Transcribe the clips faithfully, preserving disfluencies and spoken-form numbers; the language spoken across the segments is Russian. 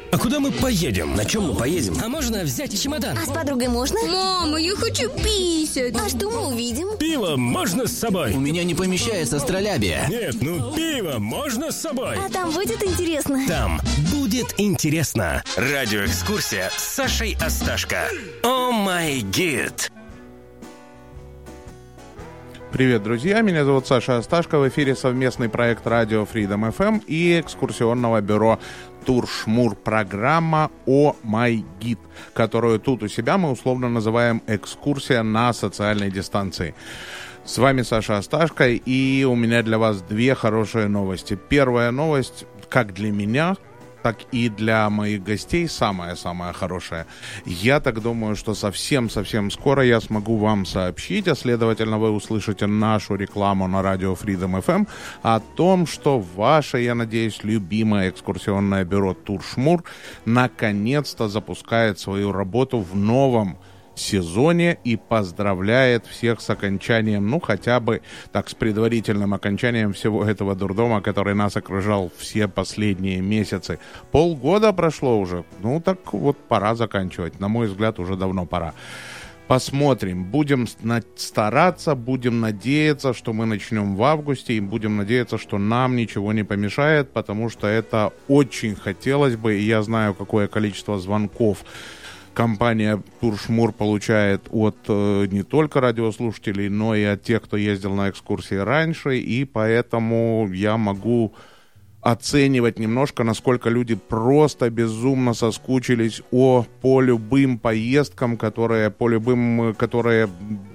А куда мы поедем? На чем мы поедем? А можно взять чемодан? А с подругой можно? Мама, я хочу писать. А что мы увидим? Пиво можно с собой? У меня не помещается астролябия. Нет, ну пиво можно с собой? А там будет интересно? Там будет интересно. Радиоэкскурсия с Сашей Асташко. О май гид. Привет, друзья! Меня зовут Саша Асташко. В эфире совместный проект радио Freedom эф эм и экскурсионного бюро Туршмур. Программа «О май гид», которую тут у себя мы условно называем «Экскурсия на социальной дистанции». С вами Саша Асташко, и у меня для вас две хорошие новости. Первая новость, как для меня, так и для моих гостей, самая-самая хорошая. Я так думаю, что совсем-совсем скоро я смогу вам сообщить, а следовательно вы услышите нашу рекламу на радио Freedom эф эм о том, что ваше, я надеюсь, любимое экскурсионное бюро Туршмур наконец-то запускает свою работу в новом сезоне и поздравляет всех с окончанием, ну, хотя бы так, с предварительным окончанием всего этого дурдома, который нас окружал все последние месяцы. Полгода прошло уже, ну, так вот пора заканчивать. На мой взгляд, уже давно пора. Посмотрим, будем стараться, будем надеяться, что мы начнем в августе, и будем надеяться, что нам ничего не помешает, потому что это очень хотелось бы, и я знаю, какое количество звонков компания Туршмур получает от э, не только радиослушателей, но и от тех, кто ездил на экскурсии раньше, и поэтому я могу оценивать немножко, насколько люди просто безумно соскучились о, по любым поездкам, которые, по любым, которые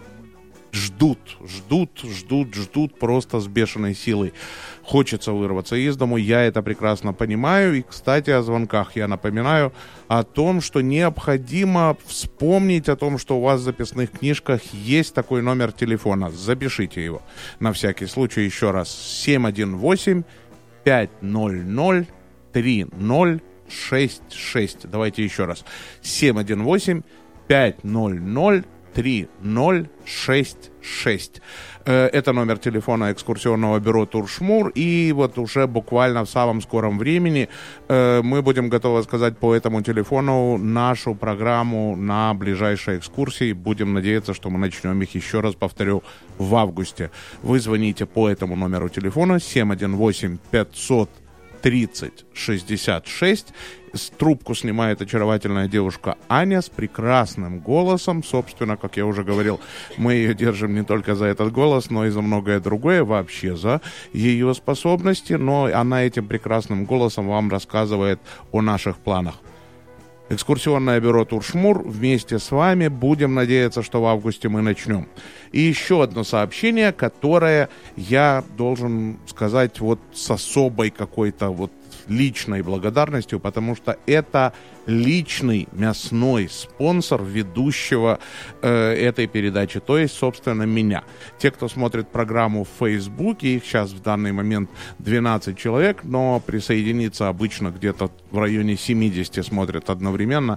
ждут, ждут, ждут, ждут просто с бешеной силой. Хочется вырваться из дому, я это прекрасно понимаю. И, кстати, о звонках я напоминаю о том, что необходимо вспомнить о том, что у вас в записных книжках есть такой номер телефона. Запишите его на всякий случай еще раз. семь один восемь пять ноль ноль три ноль шесть шесть. Давайте еще раз. семь один восемь пять ноль ноль три ноль шесть шесть. Это номер телефона экскурсионного бюро Туршмур, и вот уже буквально в самом скором времени мы будем готовы сказать по этому телефону нашу программу на ближайшие экскурсии. Будем надеяться, что мы начнем их, еще раз повторю, в августе. Вы звоните по этому номеру телефона семь один восемь пятьсот тридцать шестьдесят шесть. Трубку снимает очаровательная девушка Аня с прекрасным голосом. Собственно, как я уже говорил, мы ее держим не только за этот голос, но и за многое другое, вообще за ее способности. Но она этим прекрасным голосом вам рассказывает о наших планах. Экскурсионное бюро Туршмур вместе с вами. Будем надеяться, что в августе мы начнем. И еще одно сообщение, которое я должен сказать вот с особой какой-то вот личной благодарностью, потому что это личный мясной спонсор ведущего э, этой передачи, то есть, собственно, меня. Те, кто смотрит программу в Фейсбуке, их сейчас в данный момент двенадцать человек, но присоединиться обычно где-то в районе семьдесят смотрят одновременно.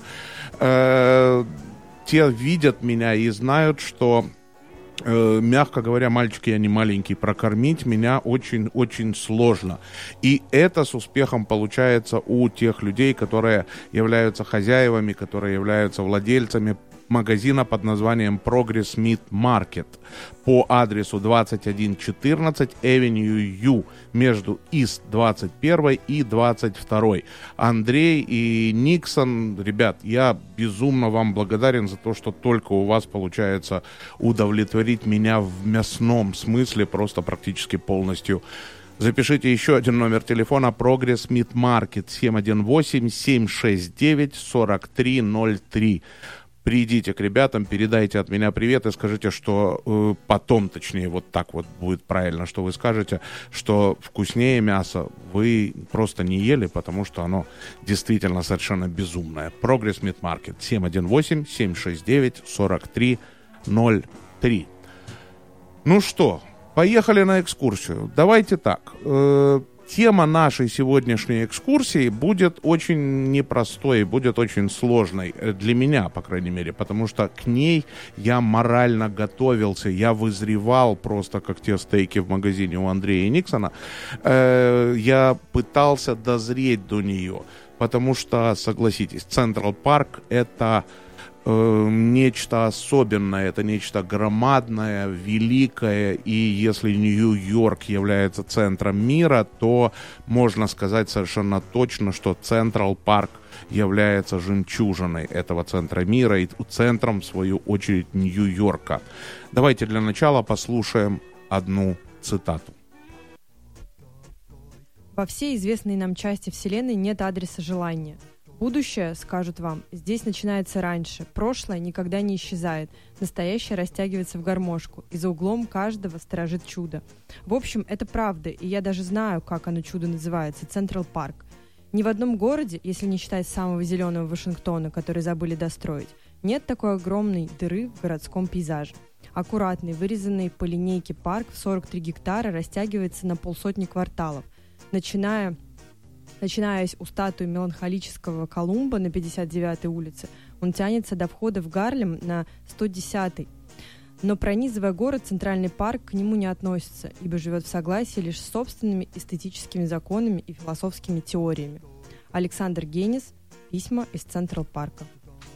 Э, те видят меня и знают, что Э, мягко говоря, мальчик я не маленький, прокормить меня очень-очень сложно. И это с успехом получается у тех людей, которые являются хозяевами, которые являются владельцами магазина под названием Progress Meat Market по адресу двадцать один четырнадцать Avenue U между East двадцать один и двадцать два. Андрей и Никсон, ребят, я безумно вам благодарен за то, что только у вас получается удовлетворить меня в мясном смысле просто практически полностью. Запишите еще один номер телефона Progress Meat Market семь один восемь семь шесть девять сорок три ноль три. Придите к ребятам, передайте от меня привет и скажите, что э, потом, точнее, вот так вот будет правильно, что вы скажете, что вкуснее мясо вы просто не ели, потому что оно действительно совершенно безумное. Progress Meat Market семь один восемь семь шесть девять сорок три ноль три. Ну что, поехали на экскурсию. Давайте так. Э, тема нашей сегодняшней экскурсии будет очень непростой, будет очень сложной для меня, по крайней мере, потому что к ней я морально готовился, я вызревал просто как те стейки в магазине у Андрея Никсона. Я пытался дозреть до нее, потому что, согласитесь, Централ Парк — это нечто особенное, это нечто громадное, великое, и если Нью-Йорк является центром мира, то можно сказать совершенно точно, что Централ Парк является жемчужиной этого центра мира и центром, в свою очередь, Нью-Йорка. Давайте для начала послушаем одну цитату. Во всей известной нам части Вселенной нет адреса желания. Будущее, скажут вам, здесь начинается раньше, прошлое никогда не исчезает, настоящее растягивается в гармошку, и за углом каждого сторожит чудо. В общем, это правда, и я даже знаю, как оно чудо называется – Централ Парк. Ни в одном городе, если не считать самого зеленого Вашингтона, который забыли достроить, нет такой огромной дыры в городском пейзаже. Аккуратный, вырезанный по линейке парк в сорок три гектара растягивается на полсотни кварталов, начиная... Начинаясь у статуи меланхолического Колумба на пятьдесят девятой улице, он тянется до входа в Гарлем на сто десятой. Но пронизывая город, Центральный парк к нему не относится, ибо живет в согласии лишь с собственными эстетическими законами и философскими теориями. Александр Генис. Письма из Централ Парка.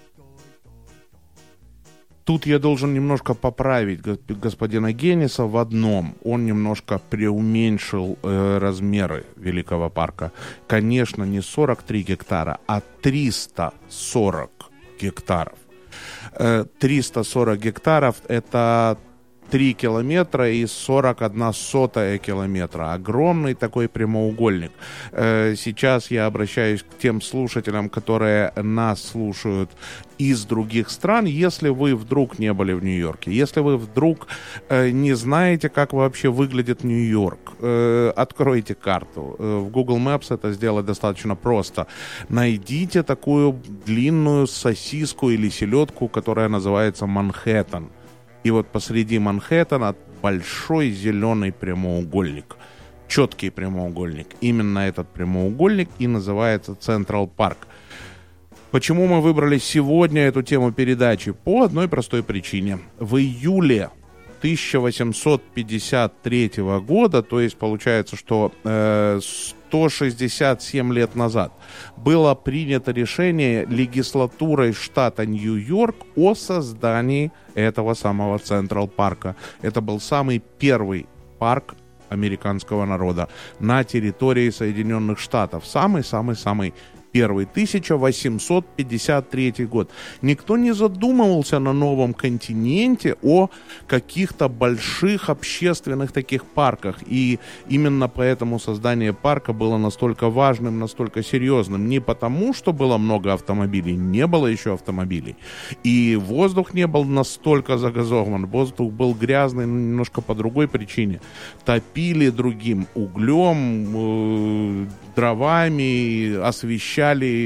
Тут я должен немножко поправить господина Генниса в одном. Он немножко преуменьшил э, размеры Великого парка. Конечно, не сорок три гектара, а триста сорок гектаров. Э, триста сорок гектаров — это три километра и сорок одна сотая километра. Огромный такой прямоугольник. Э, сейчас я обращаюсь к тем слушателям, которые нас слушают из других стран. Если вы вдруг не были в Нью-Йорке, если вы вдруг э, не знаете, как вообще выглядит Нью-Йорк, э, откройте карту. Э, в Google Maps это сделать достаточно просто. Найдите такую длинную сосиску или селедку, которая называется Манхэттен. И вот посреди Манхэттена большой зеленый прямоугольник. Четкий прямоугольник. Именно этот прямоугольник и называется Централ Парк. Почему мы выбрали сегодня эту тему передачи? По одной простой причине. В июле тысяча восемьсот пятьдесят третьего года, то есть получается, что э, сто шестьдесят семь лет назад, было принято решение легислатурой штата Нью-Йорк о создании этого самого Централ Парка. Это был самый первый парк американского народа на территории Соединенных Штатов. Самый-самый-самый первый, тысяча восемьсот пятьдесят третий год. Никто не задумывался на новом континенте о каких-то больших общественных таких парках. И именно поэтому создание парка было настолько важным, настолько серьезным. Не потому, что было много автомобилей, не было еще автомобилей. И воздух не был настолько загазован. Воздух был грязный немножко по другой причине. Топили другим углем, э, дровами, освещали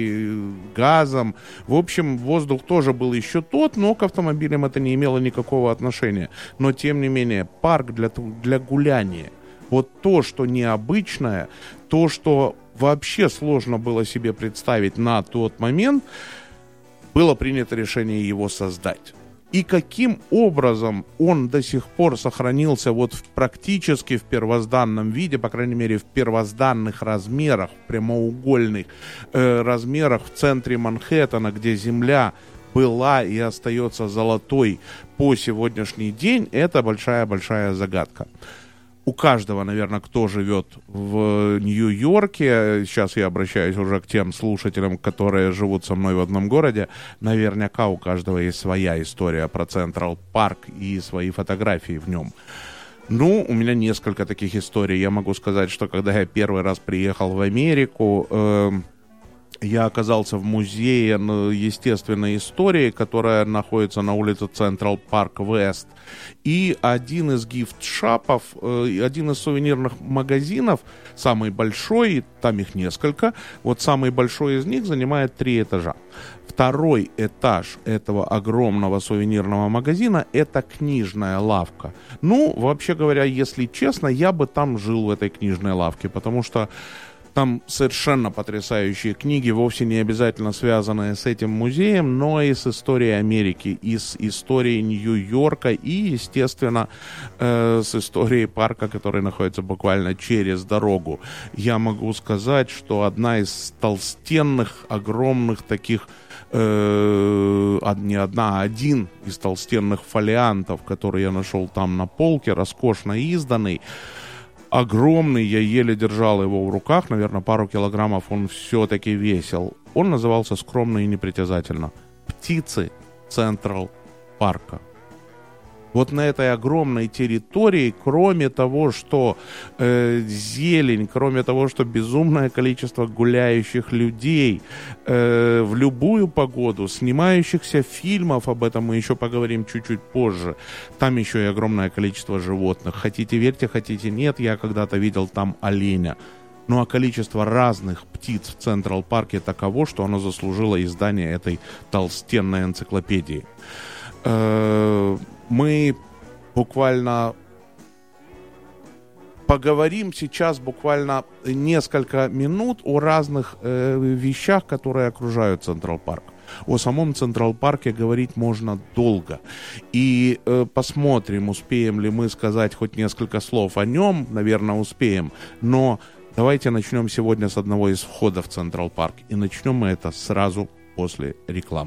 газом. В общем, воздух тоже был еще тот, но к автомобилям это не имело никакого отношения. Но, тем не менее, парк для, для гуляния. Вот то, что необычное, то, что вообще сложно было себе представить на тот момент, было принято решение его создать. И каким образом он до сих пор сохранился вот в, практически в первозданном виде, по крайней мере, в первозданных размерах, в прямоугольных э, размерах в центре Манхэттена, где земля была и остается золотой по сегодняшний день, это большая-большая загадка. У каждого, наверное, кто живет в Нью-Йорке, сейчас я обращаюсь уже к тем слушателям, которые живут со мной в одном городе, наверняка у каждого есть своя история про Централ Парк и свои фотографии в нем. Ну, у меня несколько таких историй. Я могу сказать, что когда я первый раз приехал в Америку, э, я оказался в музее естественной истории, которая находится на улице Централ Парк Вест. И один из гифт-шапов, один из сувенирных магазинов, самый большой, там их несколько, вот самый большой из них занимает три этажа. Второй этаж этого огромного сувенирного магазина — это книжная лавка. Ну, вообще говоря, если честно, я бы там жил в этой книжной лавке, потому что там совершенно потрясающие книги, вовсе не обязательно связанные с этим музеем, но и с историей Америки, и с историей Нью-Йорка, и, естественно, э, с историей парка, который находится буквально через дорогу. Я могу сказать, что одна из толстенных, огромных таких, э, не одна, а один из толстенных фолиантов, который я нашел там на полке, роскошно изданный, огромный, я еле держал его в руках, наверное, пару килограммов он все-таки весил. Он назывался скромно и непритязательно «Птицы Централ Парка». Вот на этой огромной территории, кроме того, что э, зелень, кроме того, что безумное количество гуляющих людей э, в любую погоду, снимающихся фильмов, об этом мы еще поговорим чуть-чуть позже, там еще и огромное количество животных. Хотите верьте, хотите нет, я когда-то видел там оленя. Ну а количество разных птиц в Централ Парке таково, что оно заслужило издание этой толстенной энциклопедии. Э, мы буквально поговорим сейчас буквально несколько минут о разных э, вещах, которые окружают Централ Парк. О самом Централ Парке говорить можно долго. И э, посмотрим, успеем ли мы сказать хоть несколько слов о нем. Наверное, успеем. Но давайте начнем сегодня с одного из входов в Централ Парк. И начнем мы это сразу после рекламы.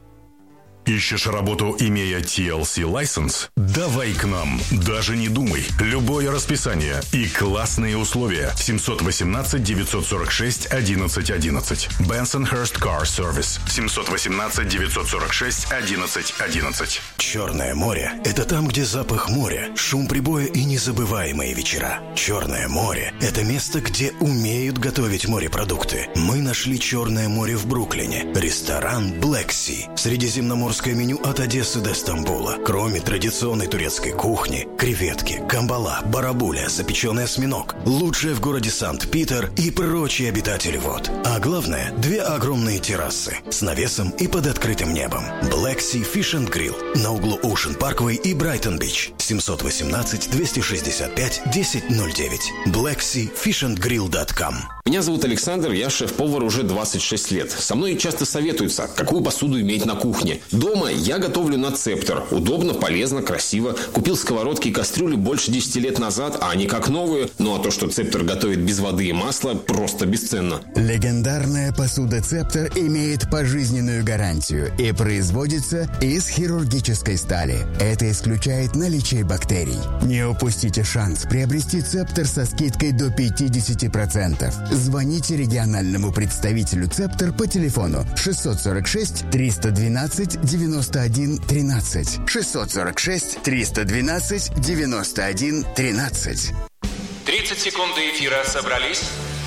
Ищешь работу, имея ти эл си-лайсенс? Давай к нам. Даже не думай. Любое расписание и классные условия. семь один восемь девять сорок шесть одиннадцать одиннадцать. Bensonhurst Car Service. семь один восемь девять сорок шесть одиннадцать одиннадцать. Черное море – это там, где запах моря, шум прибоя и незабываемые вечера. Черное море – это место, где умеют готовить морепродукты. Мы нашли Черное море в Бруклине. Ресторан Black Sea. Средиземноморское меню от Одессы до Стамбула. Кроме традиционной турецкой кухни, креветки, камбала, барабуля, запеченный осьминог, лучшее в городе Санкт-Питер и прочие обитатели вод. А главное, две огромные террасы с навесом и под открытым небом. Black Sea Fish and Grill на углу Ocean Parkway и Брайтон Бич. семь один восемь двести шестьдесят пять десять ноль девять. блэк си фиш энд грилл точка ком. Меня зовут Александр, я шеф-повар уже двадцать шесть лет. Со мной часто советуются, какую посуду иметь на кухне. Дома я готовлю на Цептер. Удобно, полезно, красиво. Купил сковородки и кастрюли больше десяти лет назад, а они как новые. Ну а то, что Цептер готовит без воды и масла, просто бесценно. Легендарная посуда Цептер имеет пожизненную гарантию и производится из хирургической стали. Это исключает наличие бактерий. Не упустите шанс приобрести Цептер со скидкой до пятьдесят процентов. Звоните региональному представителю Цептер по телефону шестьсот сорок шесть триста двенадцать девяносто один тринадцать. шестьсот сорок шесть триста двенадцать девяносто один тринадцать. тридцать секунд до эфира собрались?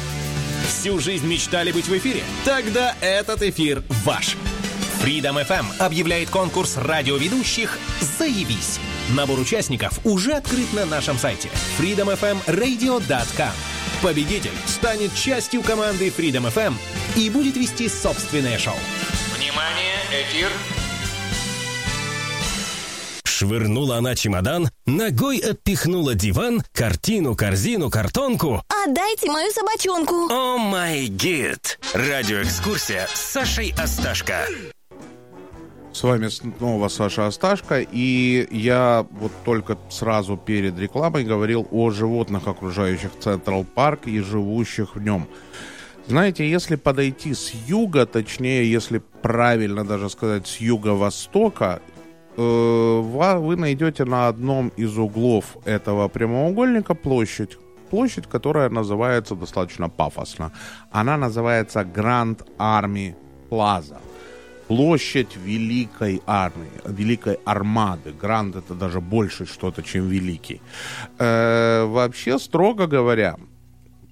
Всю жизнь мечтали быть в эфире? Тогда этот эфир ваш. Freedom эф эм объявляет конкурс радиоведущих «Заявись». Набор участников уже открыт на нашем сайте фридом эф эм радио точка ком. Победитель станет частью команды Freedom эф эм и будет вести собственное шоу. Внимание, эфир. Швырнула она чемодан, ногой отпихнула диван, картину, корзину, картонку. Отдайте мою собачонку. О май гид. Радиоэкскурсия с Сашей Асташко. С вами снова Саша Асташко, и я вот только сразу перед рекламой говорил о животных, окружающих Централ Парк и живущих в нем. Знаете, если подойти с юга, точнее, если правильно даже сказать, с юго-востока, э, вы найдете на одном из углов этого прямоугольника площадь. Площадь, которая называется достаточно пафосно. Она называется Grand Army Plaza. Площадь Великой Армии, Великой Армады. Гранд — это даже больше что-то, чем Великий. Э, вообще, строго говоря,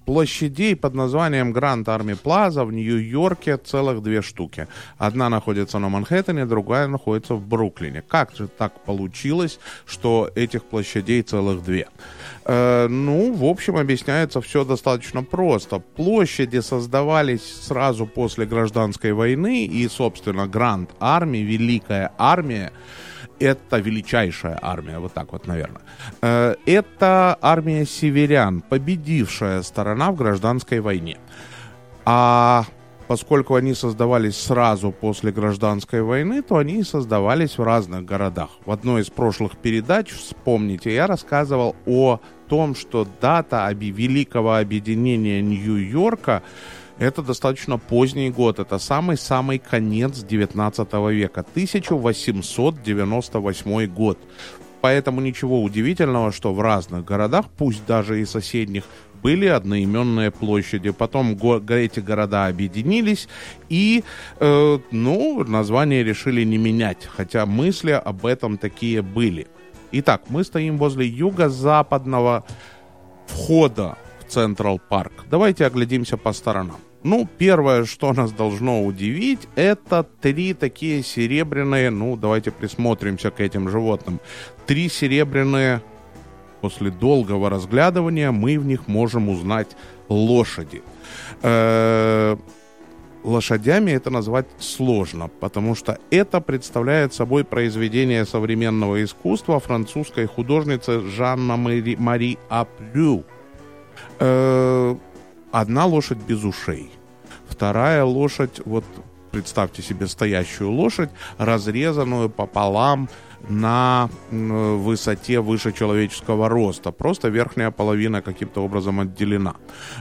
площадей под названием Гранд Арми Плаза в Нью-Йорке целых две штуки. Одна находится на Манхэттене, другая находится в Бруклине. Как же так получилось, что этих площадей целых две? Э, ну, в общем, объясняется все достаточно просто. Площади создавались сразу после гражданской войны, и, собственно, Гранд Арми, Великая Армия, это величайшая армия, вот так вот, наверное. Это армия северян, победившая сторона в гражданской войне. А поскольку они создавались сразу после гражданской войны, то они создавались в разных городах. В одной из прошлых передач, вспомните, я рассказывал о том, что дата великого объединения Нью-Йорка — это достаточно поздний год, это самый-самый конец девятнадцатого века, тысяча восемьсот девяносто восьмой год. Поэтому ничего удивительного, что в разных городах, пусть даже и соседних, были одноименные площади. Потом го- эти города объединились и, э, ну, название решили не менять, хотя мысли об этом такие были. Итак, мы стоим возле юго-западного входа Централ Парк. Давайте оглядимся по сторонам. Ну, первое, что нас должно удивить, это три такие серебряные, ну, давайте присмотримся к этим животным. Три серебряные, после долгого разглядывания, мы в них можем узнать лошади. Э-э- лошадями это назвать сложно, потому что это представляет собой произведение современного искусства французской художницы Жанны Мари Апрю. Одна лошадь без ушей, вторая лошадь, вот представьте себе стоящую лошадь, разрезанную пополам на высоте выше человеческого роста. Просто верхняя половина каким-то образом отделена.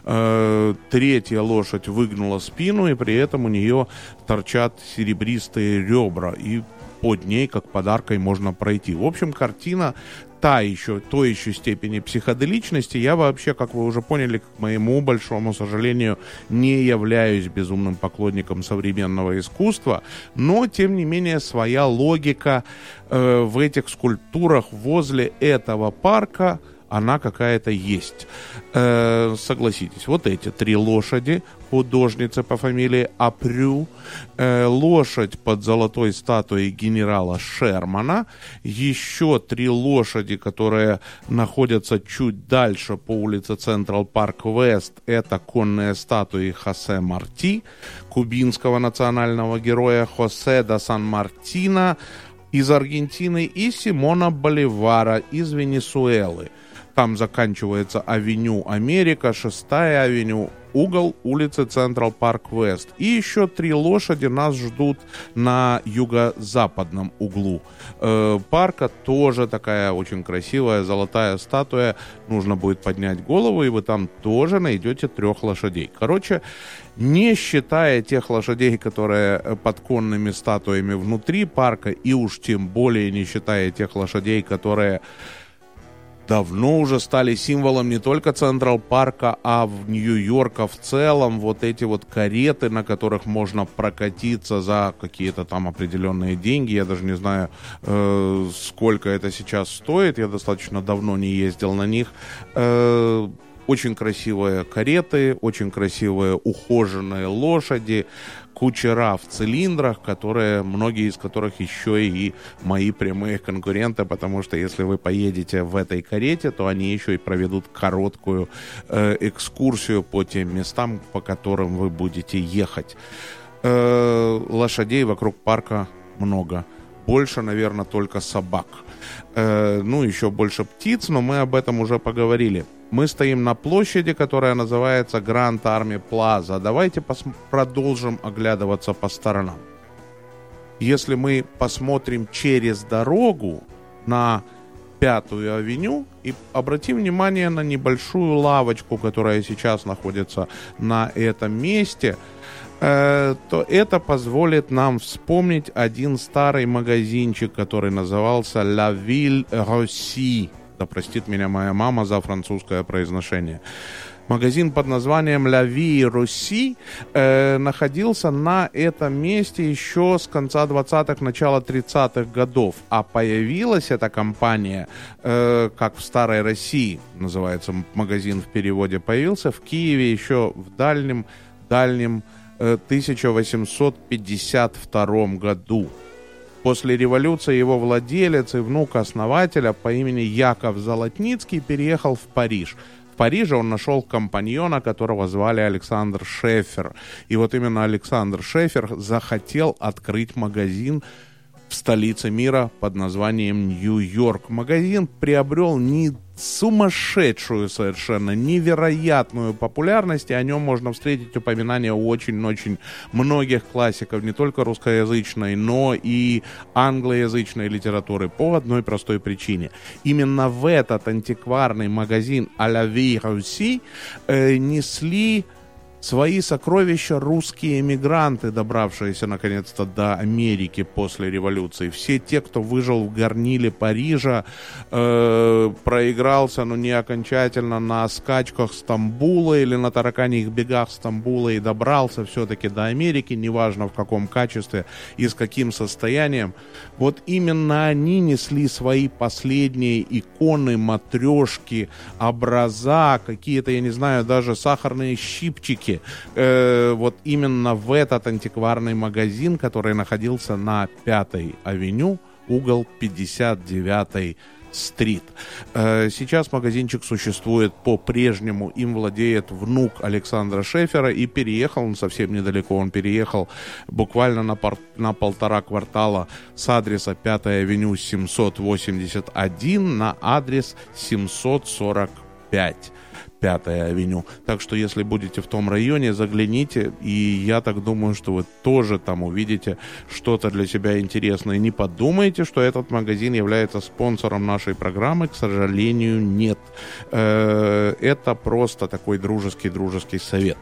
Третья лошадь выгнула спину, и при этом у нее торчат серебристые ребра, и под ней, как подаркой, можно пройти. В общем, картина та еще, той еще степени психоделичности. Я вообще, как вы уже поняли, к моему большому сожалению, не являюсь безумным поклонником современного искусства, но, тем не менее, своя логика э, в этих скульптурах возле этого парка, она какая-то есть. Э, согласитесь, вот эти три лошади, художница по фамилии Апрю, э, лошадь под золотой статуей генерала Шермана, еще три лошади, которые находятся чуть дальше по улице Централ Парк Вест, это конные статуи Хосе Марти, кубинского национального героя Хосе де Сан-Мартино из Аргентины, и Симона Боливара из Венесуэлы. Там заканчивается авеню Америка, шестая авеню, угол улицы Централ Парк Вест. И еще три лошади нас ждут на юго-западном углу э, парка. Тоже такая очень красивая золотая статуя. Нужно будет поднять голову, и вы там тоже найдете трех лошадей. Короче, не считая тех лошадей, которые под конными статуями внутри парка, и уж тем более не считая тех лошадей, которые давно уже стали символом не только Централ Парка, а в Нью-Йорка в целом. Вот эти вот кареты, на которых можно прокатиться за какие-то там определенные деньги. Я даже не знаю, э, сколько это сейчас стоит. Я достаточно давно не ездил на них. Э, очень красивые кареты, очень красивые ухоженные лошади, кучера в цилиндрах, которые, многие из которых еще и мои прямые конкуренты, потому что если вы поедете в этой карете, то они еще и проведут короткую э, экскурсию по тем местам, по которым вы будете ехать. Э, лошадей вокруг парка много. Больше, наверное, только собак. Э, ну, еще больше птиц, но мы об этом уже поговорили. Мы стоим на площади, которая называется Гранд Арми Плаза. Давайте пос- продолжим оглядываться по сторонам. Если мы посмотрим через дорогу на Пятую авеню и обратим внимание на небольшую лавочку, которая сейчас находится на этом месте, э, то это позволит нам вспомнить один старый магазинчик, который назывался La Ville Rossi. Да простит меня моя мама за французское произношение. Магазин под названием La Vie Russie э, находился на этом месте еще с конца двадцатых, начала тридцатых годов. А появилась эта компания, э, как в Старой России называется магазин в переводе, появился в Киеве еще в дальнем, дальнем э, тысяча восемьсот пятьдесят втором году. После революции его владелец и внук основателя по имени Яков Золотницкий переехал в Париж. В Париже он нашел компаньона, которого звали Александр Шефер. И вот именно Александр Шефер захотел открыть магазин в столице мира под названием Нью-Йорк. Магазин приобрел не сумасшедшую совершенно, невероятную популярность, и о нем можно встретить упоминания очень-очень многих классиков, не только русскоязычной, но и англоязычной литературы, по одной простой причине. Именно в этот антикварный магазин La Vie Russie э, несли свои сокровища русские эмигранты, добравшиеся наконец-то до Америки после революции. Все те, кто выжил в горниле Парижа, э, проигрался, но не окончательно, на скачках Стамбула или на тараканьих бегах Стамбула и добрался все-таки до Америки, неважно в каком качестве и с каким состоянием. Вот именно они несли свои последние иконы, матрешки, образа, какие-то, я не знаю, даже сахарные щипчики, Э, вот именно в этот антикварный магазин, который находился на Пятой авеню, угол пятьдесят девятой стрит. Э, сейчас магазинчик существует по-прежнему, им владеет внук Александра Шефера, и переехал он совсем недалеко, он переехал буквально на, пор- на полтора квартала с адреса Пятая авеню семьсот восемьдесят один на адрес семьсот сорок пять. Пятая авеню. Так что, если будете в том районе, загляните, и я так думаю, что вы тоже там увидите что-то для себя интересное. Не подумайте, что этот магазин является спонсором нашей программы. К сожалению, нет. Это просто такой дружеский-дружеский совет.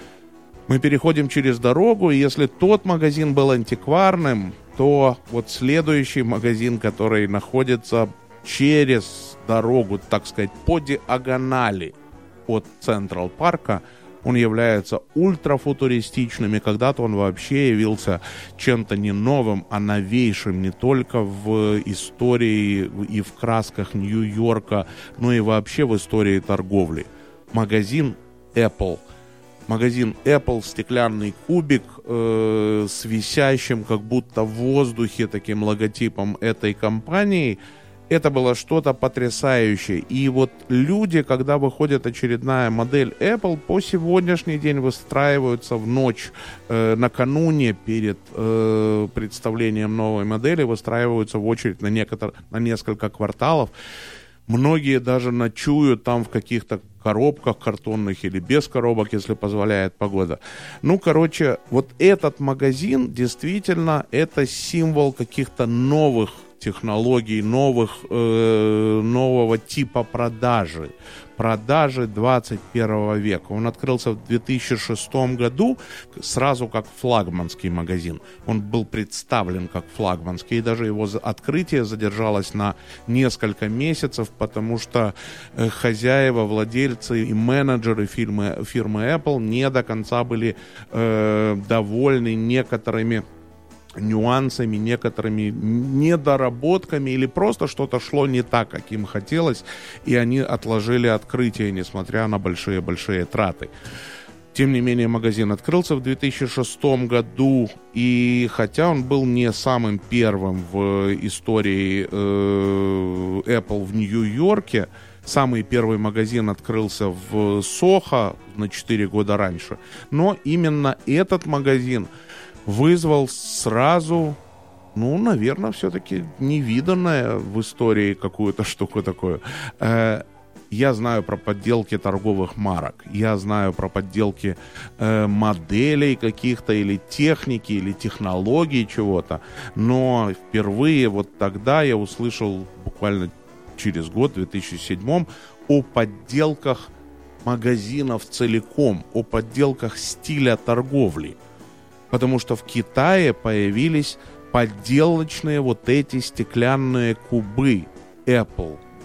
Мы переходим через дорогу, и если тот магазин был антикварным, то вот следующий магазин, который находится через дорогу, так сказать, по диагонали от Централ Парка, он является ультрафутуристичным, и когда-то он вообще явился чем-то не новым, а новейшим не только в истории и в красках Нью-Йорка, но и вообще в истории торговли. Магазин Apple. Магазин Apple, стеклянный кубик э, с висящим как будто в воздухе таким логотипом этой компании. Это было что-то потрясающее. И вот люди, когда выходит очередная модель Apple, по сегодняшний день выстраиваются в ночь, э, накануне перед э, представлением новой модели, выстраиваются в очередь на, некотор... на несколько кварталов. Многие даже ночуют там в каких-то коробках картонных или без коробок, если позволяет погода. Ну, короче, вот этот магазин действительно это символ каких-то новых технологий, новых, э, нового типа продажи. Продажи двадцать первого века. Он открылся в две тысячи шестом году сразу как флагманский магазин. Он был представлен как флагманский, и даже его открытие задержалось на несколько месяцев, потому что э, хозяева, владельцы и менеджеры фирмы, фирмы Apple не до конца были э, довольны некоторыми нюансами, некоторыми недоработками, или просто что-то шло не так, как им хотелось, и они отложили открытие, несмотря на большие-большие траты. Тем не менее, магазин открылся в две тысячи шестом году, и хотя он был не самым первым в истории э, Apple в Нью-Йорке, самый первый магазин открылся в Сохо на четыре года раньше, но именно этот магазин вызвал сразу, ну, наверное, все-таки невиданное в истории какую-то штуку такую. Э, я знаю про подделки торговых марок, я знаю про подделки э, моделей каких-то, или техники, или технологий чего-то, но впервые вот тогда я услышал, буквально через год, в две тысячи седьмом, о подделках магазинов целиком, о подделках стиля торговли. Потому что в Китае появились подделочные вот эти стеклянные кубы Apple,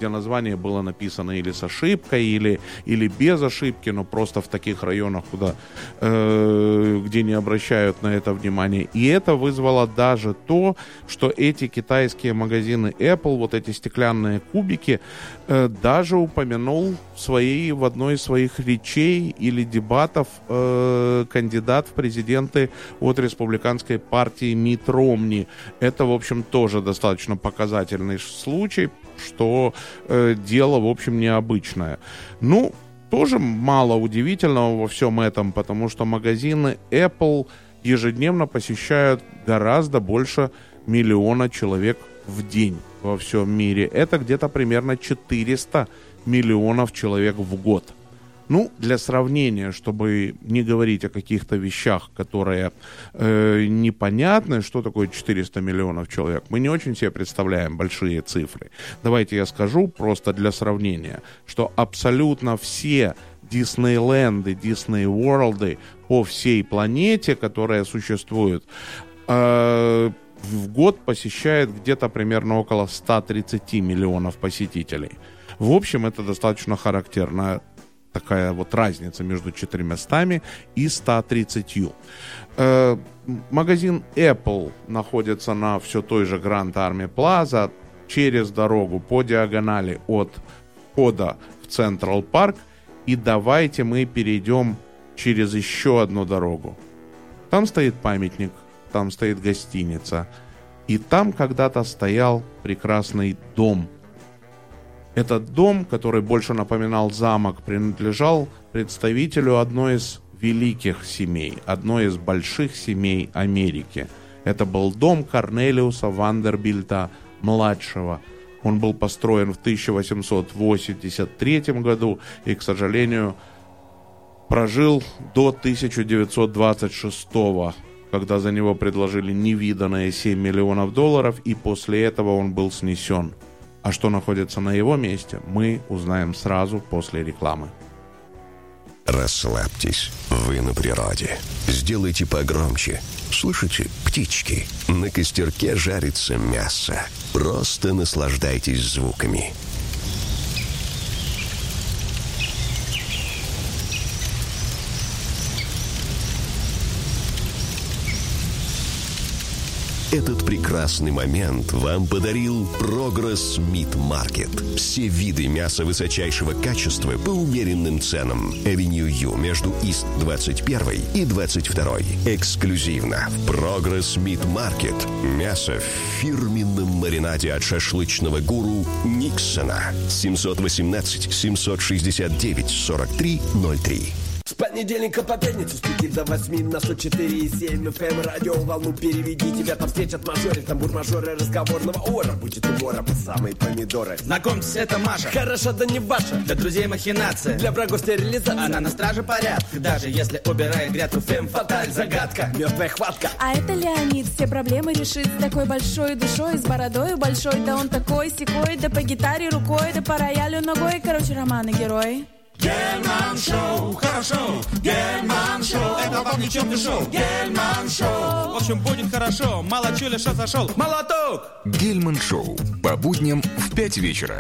где название было написано или с ошибкой, или, или без ошибки, но просто в таких районах, куда, э, где не обращают на это внимание. И это вызвало даже то, что эти китайские магазины Apple, вот эти стеклянные кубики, э, даже упомянул в, своей, в одной из своих речей или дебатов э, кандидат в президенты от республиканской партии Митт Ромни. Это, в общем, тоже достаточно показательный случай, что э, дело, в общем, необычное. Ну, тоже мало удивительного во всем этом, потому что магазины Apple ежедневно посещают гораздо больше миллиона человек в день во всем мире. Это где-то примерно четыреста миллионов человек в год. Ну, для сравнения, чтобы не говорить о каких-то вещах, которые э, непонятны, что такое четыреста миллионов человек, мы не очень себе представляем большие цифры. Давайте я скажу просто для сравнения, что абсолютно все Диснейленды, Дисней Ворлды по всей планете, которые существуют, э, в год посещает где-то примерно около ста тридцати миллионов посетителей. В общем, это достаточно характерная такая вот разница между четырьмястами и ста тридцатью. Э, магазин Apple находится на все той же Grand Army Plaza, через дорогу по диагонали от входа в Централ Парк. И давайте мы перейдем через еще одну дорогу. Там стоит памятник, там стоит гостиница. И там когда-то стоял прекрасный дом. Этот дом, который больше напоминал замок, принадлежал представителю одной из великих семей, одной из больших семей Америки. Это был дом Корнелиуса Вандербильта-младшего. Он был построен в тысяча восемьсот восемьдесят третьем году и, к сожалению, прожил до тысяча девятьсот двадцать шестого, когда за него предложили невиданные семь миллионов долларов, и после этого он был снесен. А что находится на его месте, мы узнаем сразу после рекламы. Расслабьтесь, вы на природе. Сделайте погромче. Слышите, птички? На костерке жарится мясо. Просто наслаждайтесь звуками. Этот прекрасный момент вам подарил Progress Meat Market. Все виды мяса высочайшего качества по умеренным ценам. Авеню Ю между Ист двадцать первой и двадцать второй. Эксклюзивно в Progress Meat Market. Мясо в фирменном маринаде от шашлычного гуру Никсона. семьсот восемнадцать семьсот шестьдесят девять сорок три ноль три. С понедельника по пятницу с пяти до восьми на сто четыре и семь эф эм радиоволну переведи. Тебя там встретят мажоры, тамбур мажоры разговорного ора. Будет умора под самые помидоры. Знакомьтесь, это Маша. Хороша, да не ваша. Для друзей махинация. Для врагов стерилизация. Она на страже порядка. Даже если убирает грядку, фем фаталь, загадка. Мертвая хватка. А это Леонид, все проблемы решит. С такой большой душой, с бородой большой. Да он такой секой, да по гитаре рукой, да по роялю ногой. Короче, романы герой. Гельман Шоу, хорошо, Гельман Шоу, это вам ни чем не шоу, Гельман Шоу. В общем, будет хорошо, мало чё лишь зашел. Молоток! Гельман Шоу, по будням в пять вечера.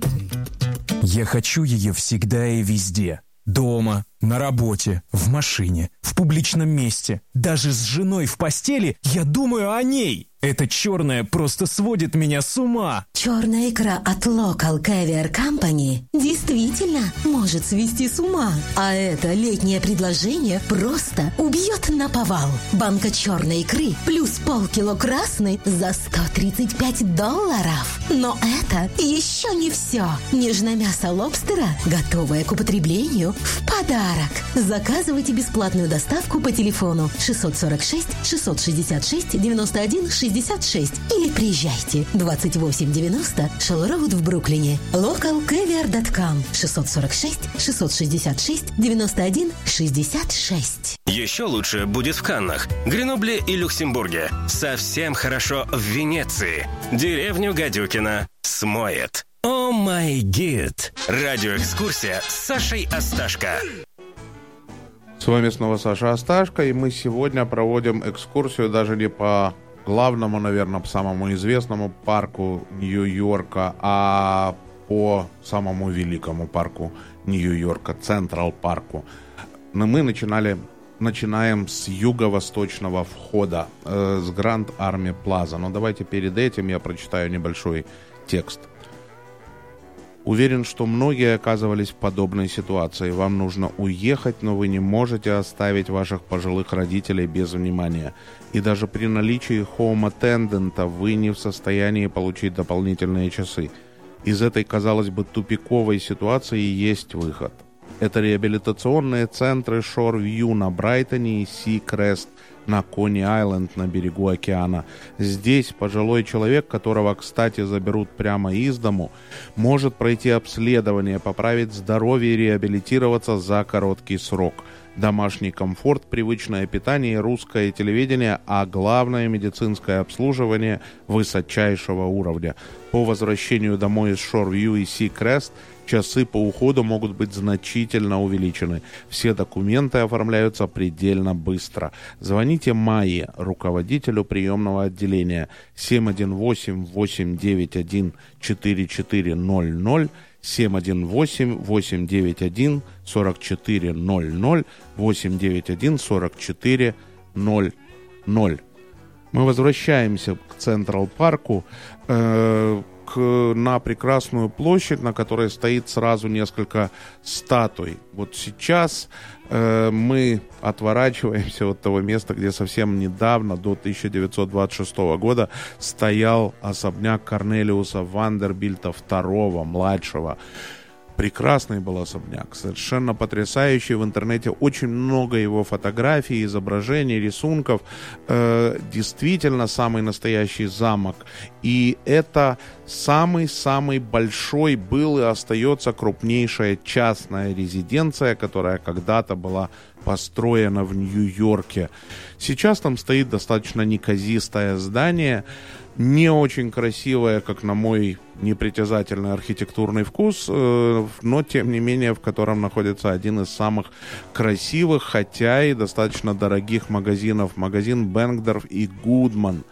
Я хочу ее всегда и везде. Дома, на работе, в машине, в публичном месте. Даже с женой в постели я думаю о ней. Эта черная просто сводит меня с ума. Черная икра от Local Caviar Company действительно может свести с ума. А это летнее предложение просто убьет наповал. Банка черной икры плюс полкило красной за сто тридцать пять долларов. Но это еще не все. Нежное мясо лобстера, готовое к употреблению, в подарок. Заказывайте бесплатную доставку по телефону шестьсот сорок шесть шестьсот шестьдесят шесть девяносто один шестьдесят шесть или приезжайте двадцать восемь девяносто Шелл Роуд в Бруклине. локал кавиар точка ком шестьсот сорок шесть шестьсот шестьдесят шесть девяносто один шестьдесят шесть. Еще лучше будет в Каннах, Гренобле и Люксембурге. Совсем хорошо в Венеции. Деревню Гадюкино смоет. О май гид. Радиоэкскурсия с Сашей Асташко. С вами снова Саша Асташко, и мы сегодня проводим экскурсию даже не по главному, наверное, самому известному парку Нью-Йорка, а по самому великому парку Нью-Йорка, Централ-парку. Но мы начинали, начинаем с юго-восточного входа, э, с Гранд Арми Плаза. Но давайте перед этим я прочитаю небольшой текст. Уверен, что многие оказывались в подобной ситуации. Вам нужно уехать, но вы не можете оставить ваших пожилых родителей без внимания. И даже при наличии хоум-аттендента вы не в состоянии получить дополнительные часы. Из этой, казалось бы, тупиковой ситуации есть выход. Это реабилитационные центры Шор-Вью на Брайтоне и Си-Крест на Кони-Айленд на берегу океана. Здесь пожилой человек, которого, кстати, заберут прямо из дому, может пройти обследование, поправить здоровье и реабилитироваться за короткий срок. Домашний комфорт, привычное питание, русское телевидение, а главное медицинское обслуживание высочайшего уровня. По возвращению домой из Шор-Вью и Си-Крест часы по уходу могут быть значительно увеличены. Все документы оформляются предельно быстро. Звоните Майе, руководителю приемного отделения, семь один восемь восемь девять один четыре четыре ноль ноль, семь один восемь восемь девять один сорок четыре ноль ноль, восемь девять один сорок четыре ноль ноль. Мы возвращаемся к Централ-парку, э, к, на прекрасную площадь, на которой стоит сразу несколько статуй. Вот сейчас э, мы отворачиваемся от того места, где совсем недавно, до тысяча девятьсот двадцать шестого года, стоял особняк Корнелиуса Вандербильта второго, младшего. Прекрасный был особняк, совершенно потрясающий. В интернете очень много его фотографий, изображений, рисунков. Э, действительно самый настоящий замок. И это самый-самый большой был и остается крупнейшая частная резиденция, которая когда-то была построена в Нью-Йорке. Сейчас там стоит достаточно неказистое здание, не очень красивое, как на мой непритязательный архитектурный вкус, но, тем не менее, в котором находится один из самых красивых, хотя и достаточно дорогих магазинов. Магазин Бенгдорф и Гудман.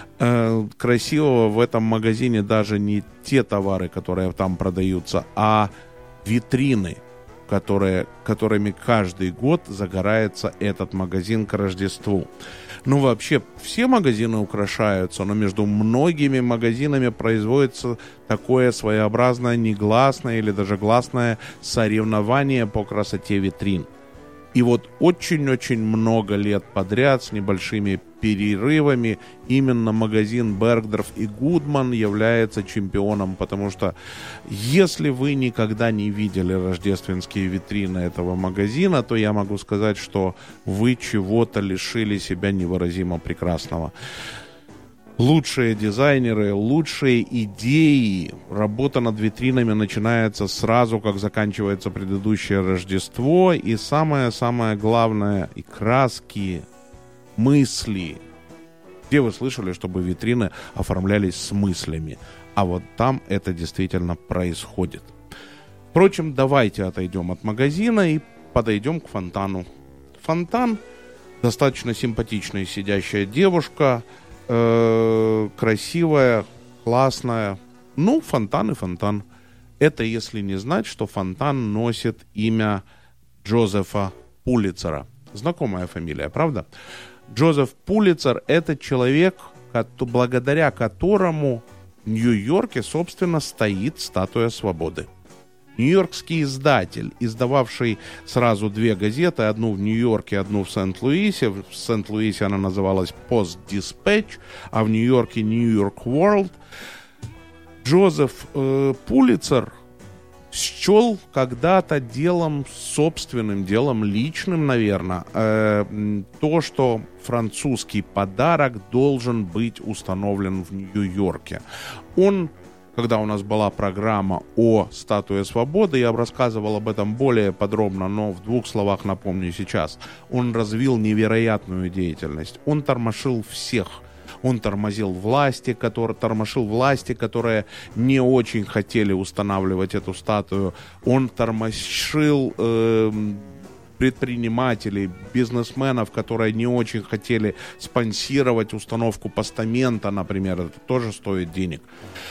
Красивого в этом магазине даже не те товары, которые там продаются, а витрины, которые, которыми каждый год загорается этот магазин к Рождеству. Ну, вообще, все магазины украшаются, но между многими магазинами производится такое своеобразное негласное или даже гласное соревнование по красоте витрин. И вот очень-очень много лет подряд с небольшими перерывами именно магазин Бергдорф и Гудман является чемпионом, потому что если вы никогда не видели рождественские витрины этого магазина, то я могу сказать, что вы чего-то лишили себя невыразимо прекрасного. Лучшие дизайнеры, лучшие идеи. Работа над витринами начинается сразу, как заканчивается предыдущее Рождество. И самое-самое главное, и краски, мысли. Где вы слышали, чтобы витрины оформлялись с мыслями? А вот там это действительно происходит. Впрочем, давайте отойдем от магазина и подойдем к фонтану. Фонтан, достаточно симпатичная сидящая девушка, красивая, классная. Ну, фонтан и фонтан. Это если не знать, что фонтан носит имя Джозефа Пулитцера. Знакомая фамилия, правда? Джозеф Пулитцер — это человек, благодаря которому в Нью-Йорке, собственно, стоит статуя свободы. Нью-Йоркский издатель, издававший сразу две газеты, одну в Нью-Йорке, одну в Сент-Луисе. В Сент-Луисе она называлась Post-Dispatch, а в Нью-Йорке New York World. Джозеф э, Пулитцер счел когда-то делом собственным, делом личным, наверное, э, то, что французский подарок должен быть установлен в Нью-Йорке. Он... Когда у нас была программа о статуе свободы, я рассказывал об этом более подробно, но в двух словах напомню сейчас. Он развил невероятную деятельность. Он тормошил всех. Он тормозил власти, которые, тормошил власти, которые не очень хотели устанавливать эту статую. Он тормошил... Э, предпринимателей, бизнесменов, которые не очень хотели спонсировать установку постамента, например, это тоже стоит денег.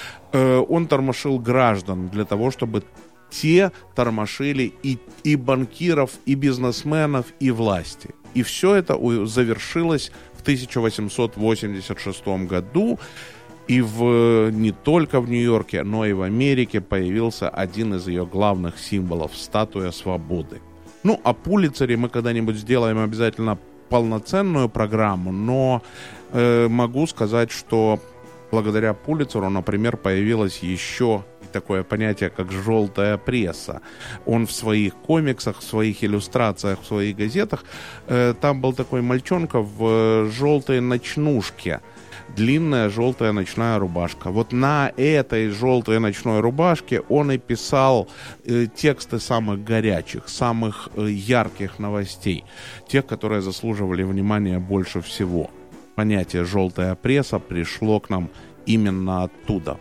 Он тормошил граждан для того, чтобы те тормошили и, и банкиров, и бизнесменов, и власти. И все это завершилось в тысяча восемьсот восемьдесят шестом году. И в, не только в Нью-Йорке, но и в Америке появился один из ее главных символов – статуя свободы. Ну, о Пулитцере мы когда-нибудь сделаем обязательно полноценную программу, но э, могу сказать, что благодаря Пулитцеру, например, появилось еще такое понятие, как «желтая пресса». Он в своих комиксах, в своих иллюстрациях, в своих газетах, э, там был такой мальчонка в э, желтой ночнушке, длинная желтая ночная рубашка. Вот на этой желтой ночной рубашке он и писал э, тексты самых горячих, самых э, ярких новостей, тех, которые заслуживали внимания больше всего. Понятие «желтая пресса» пришло к нам именно оттуда.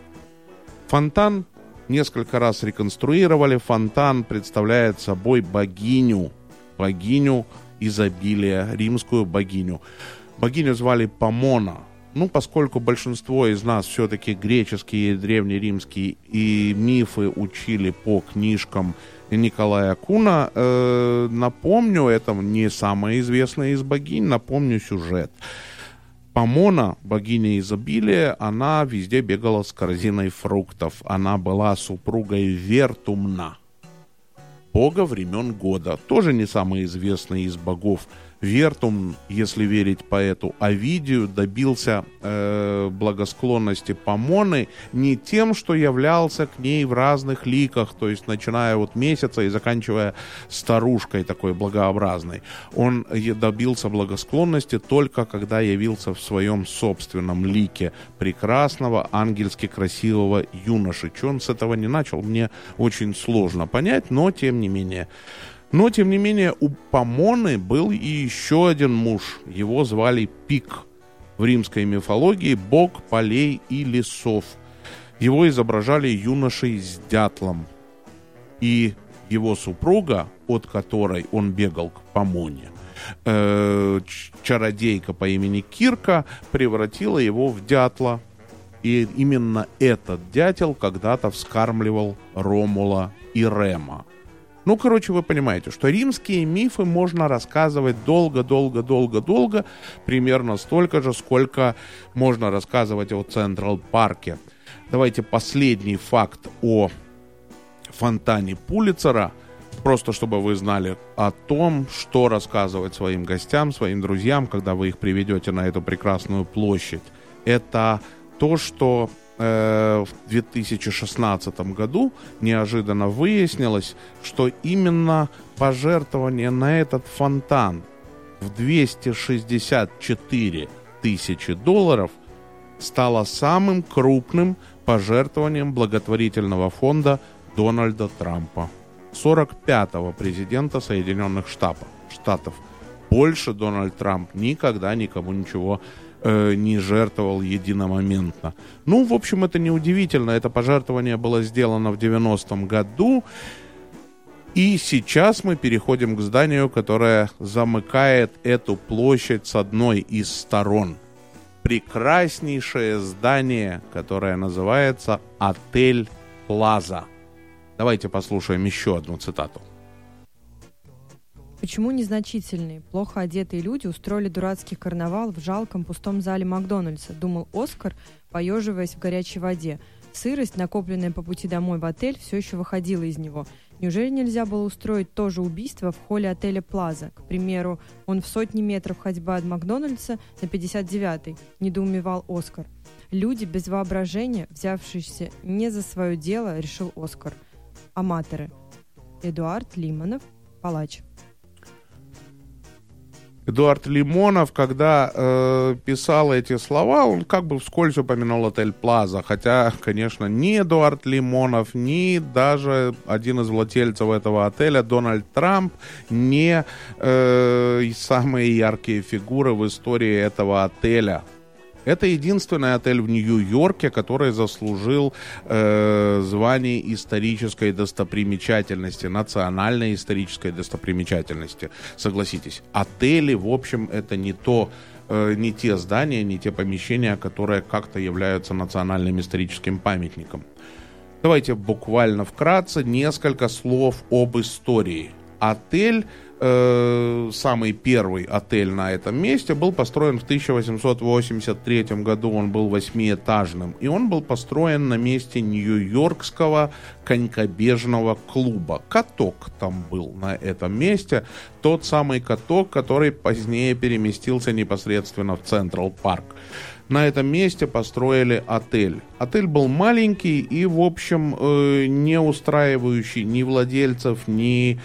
Фонтан несколько раз реконструировали. Фонтан представляет собой богиню, богиню изобилия, римскую богиню. Богиню звали Помона. Ну, поскольку большинство из нас все-таки греческие и древнеримские и мифы учили по книжкам Николая Куна, э, напомню, это не самая известная из богинь, напомню сюжет. Помона, богиня изобилия, она везде бегала с корзиной фруктов. Она была супругой Вертумна, бога времен года. Тоже не самый известный из богов. Вертум, если верить поэту Овидию, добился э, благосклонности Помоны не тем, что являлся к ней в разных ликах, то есть начиная от месяца и заканчивая старушкой такой благообразной. Он добился благосклонности только когда явился в своем собственном лике прекрасного, ангельски красивого юноши. Чего он с этого не начал, мне очень сложно понять, но тем не менее... Но, тем не менее, у Помоны был и еще один муж. Его звали Пик. В римской мифологии бог полей и лесов. Его изображали юношей с дятлом. И его супруга, от которой он бегал к Помоне, э, чародейка по имени Кирка, превратила его в дятла. И именно этот дятел когда-то вскармливал Ромула и Рема. Ну, короче, вы понимаете, что римские мифы можно рассказывать долго-долго-долго-долго, примерно столько же, сколько можно рассказывать о Централ-парке. Давайте последний факт о фонтане Пулитцера, просто чтобы вы знали о том, что рассказывать своим гостям, своим друзьям, когда вы их приведете на эту прекрасную площадь. Это то, что... в две тысячи шестнадцатом году неожиданно выяснилось, что именно пожертвование на этот фонтан в двести шестьдесят четыре тысячи долларов стало самым крупным пожертвованием благотворительного фонда Дональда Трампа, сорок пятого президента Соединенных Штатов. Больше Дональд Трамп никогда никому ничего не жертвовал единомоментно. Ну, в общем, это неудивительно. Это пожертвование было сделано в девяностом году. И сейчас мы переходим к зданию, которое замыкает эту площадь с одной из сторон. Прекраснейшее здание, которое называется Отель Плаза. Давайте послушаем еще одну цитату. Почему незначительные, плохо одетые люди устроили дурацкий карнавал в жалком пустом зале Макдональдса, думал Оскар, поеживаясь в горячей воде. Сырость, накопленная по пути домой в отель, все еще выходила из него. Неужели нельзя было устроить то же убийство в холле отеля Плаза? К примеру, он в сотни метров ходьбы от Макдональдса на пятьдесят девятой, недоумевал Оскар. Люди без воображения, взявшиеся не за свое дело, решил Оскар. Аматоры. Эдуард Лимонов, палач. Эдуард Лимонов, когда э, писал эти слова, он как бы вскользь упомянул отель Плаза, хотя, конечно, ни Эдуард Лимонов, ни даже один из владельцев этого отеля, Дональд Трамп, не э, самые яркие фигуры в истории этого отеля. Это единственный отель в Нью-Йорке, который заслужил э, звание исторической достопримечательности, национальной исторической достопримечательности. Согласитесь, отели, в общем, это не то, э, не те здания, не те помещения, которые как-то являются национальным историческим памятником. Давайте буквально вкратце несколько слов об истории. Отель, э, самый первый отель на этом месте, был построен в тысяча восемьсот восемьдесят третьем году. Он был восьмиэтажным. И он был построен на месте Нью-Йоркского конькобежного клуба. Каток там был на этом месте. Тот самый каток, который позднее переместился непосредственно в Централ Парк. На этом месте построили отель. Отель был маленький и, в общем, э, не устраивающий ни владельцев, ни,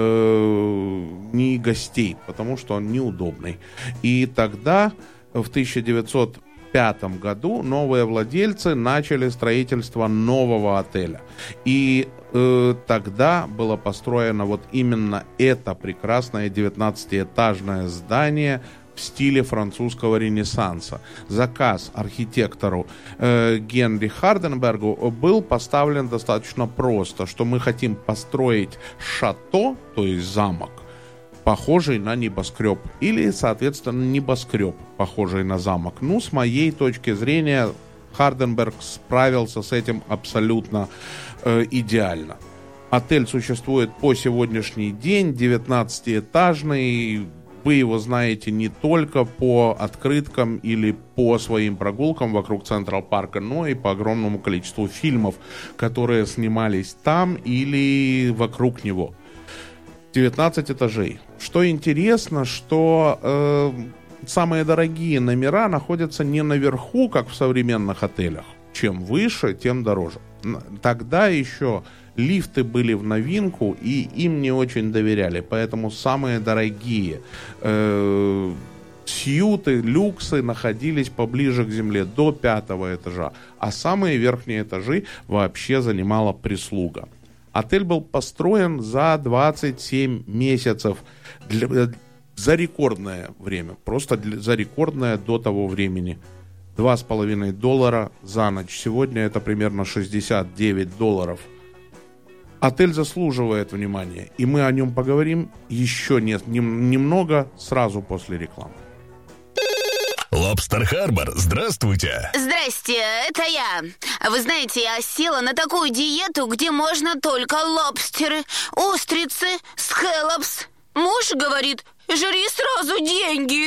э, ни гостей, потому что он неудобный. И тогда, в тысяча девятьсот пятом году, новые владельцы начали строительство нового отеля. И э, тогда было построено вот именно это прекрасное девятнадцатиэтажное здание в стиле французского ренессанса. Заказ архитектору э, Генри Харденбергу был поставлен достаточно просто, что мы хотим построить шато, то есть замок, похожий на небоскреб, или, соответственно, небоскреб, похожий на замок. Ну, с моей точки зрения, Харденберг справился с этим абсолютно э, идеально. Отель существует по сегодняшний день, девятнадцатиэтажный. Вы его знаете не только по открыткам или по своим прогулкам вокруг Централ Парка, но и по огромному количеству фильмов, которые снимались там или вокруг него. девятнадцать этажей. Что интересно, что э, самые дорогие номера находятся не наверху, как в современных отелях. Чем выше, тем дороже. Тогда еще лифты были в новинку, и им не очень доверяли. Поэтому самые дорогие э, сьюты, люксы находились поближе к земле, до пятого этажа. А самые верхние этажи вообще занимала прислуга. Отель был построен за двадцать семь месяцев, для, за рекордное время. Просто для, за рекордное до того времени. два с половиной доллара за ночь. Сегодня это примерно шестьдесят девять долларов. Отель заслуживает внимания, и мы о нем поговорим еще не, не, немного сразу после рекламы. Лобстер Харбор, здравствуйте. Здрасте, это я. Вы знаете, я села на такую диету, где можно только лобстеры, устрицы, скэллопс. Муж говорит: жри сразу деньги.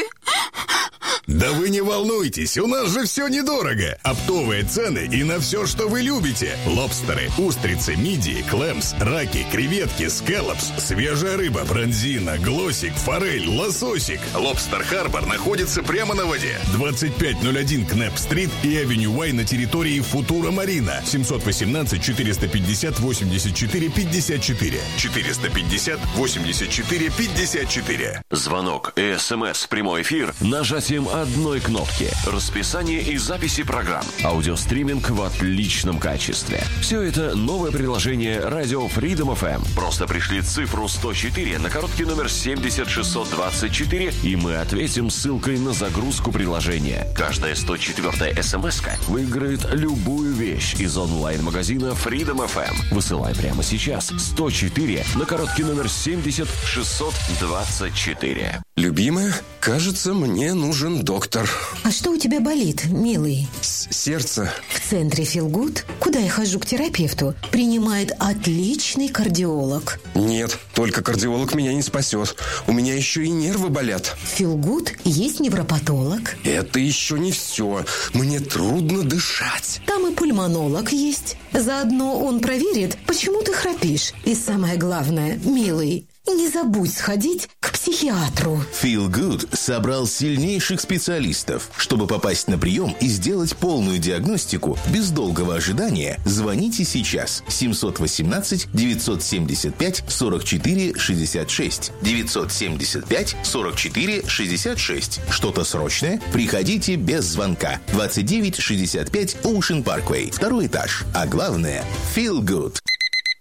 Да вы не волнуйтесь, у нас же все недорого. Оптовые цены и на все, что вы любите. Лобстеры, устрицы, мидии, клэмс, раки, креветки, скэллопс, свежая рыба, бронзина, глосик, форель, лососик. Лобстер Харбор находится прямо на воде. двадцать пять ноль один Кнэп-стрит и Авеню Уай на территории Футура Марина. семьсот восемнадцать четыреста пятьдесят восемьдесят четыре пятьдесят четыре. четыреста пятьдесят восемьдесят четыре пятьдесят четыре. Звонок и СМС, прямой эфир нажатием одной кнопки. Расписание и записи программ. Аудиостриминг в отличном качестве. Все это новое приложение радио Freedom эф эм. Просто пришли цифру сто четыре на короткий номер семьдесят шестьсот двадцать четыре, и мы ответим ссылкой на загрузку приложения. Каждая сто четвёртая СМС-ка выиграет любую вещь из онлайн-магазина Freedom эф эм. Высылай прямо сейчас сто четыре на короткий номер семьдесят шестьсот двадцать четыре. Любимая, кажется, мне нужен доктор. А что у тебя болит, милый? С- сердце. В центре Feel Good, куда я хожу к терапевту, принимает отличный кардиолог. Нет, только кардиолог меня не спасет. У меня еще и нервы болят. В Feel Good есть невропатолог. Это еще не все. Мне трудно дышать. Там и пульмонолог есть. Заодно он проверит, почему ты храпишь. И самое главное, милый, не забудь сходить к психиатру. Feel Good собрал сильнейших специалистов. Чтобы попасть на прием и сделать полную диагностику без долгого ожидания, звоните сейчас. семьсот восемнадцать девятьсот семьдесят пять сорок четыре шестьдесят шесть. девятьсот семьдесят пять сорок четыре шестьдесят шесть. Что-то срочное? Приходите без звонка. двадцать девять шестьдесят пять Ocean Parkway. Второй этаж. А главное, Feel Good.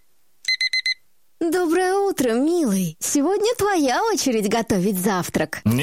Доброе утро, милый. Сегодня твоя очередь готовить завтрак. Нет,